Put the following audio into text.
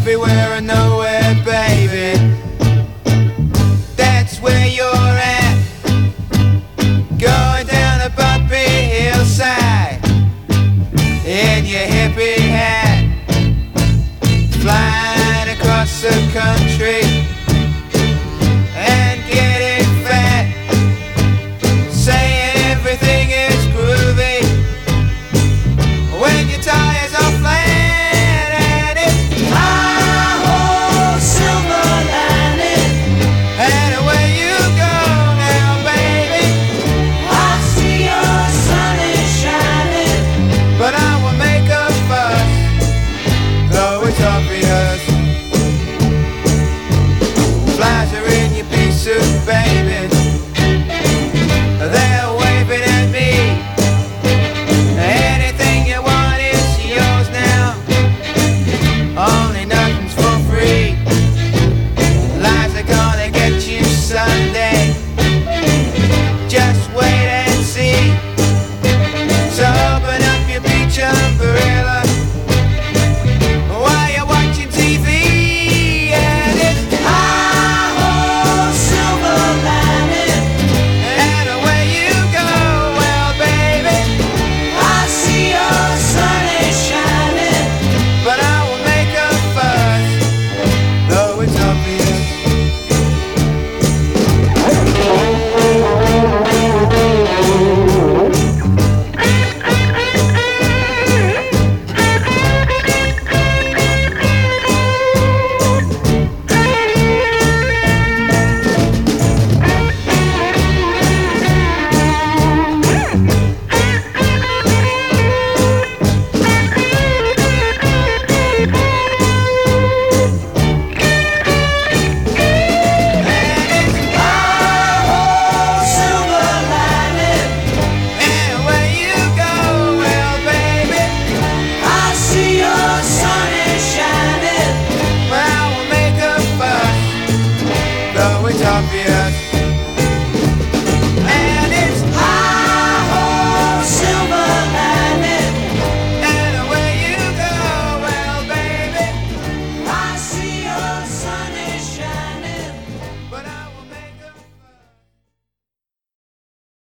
everywhere and nowhere, baby. That's where you're at, going down a bumpy hillside in your hippie hat, flying across the country and getting fat, saying everything is groovy when your tires are flat. And it's hi-ho, silver lining, and away you go now, baby. I see your sun is shining, but I will make a fuss, though it's obvious.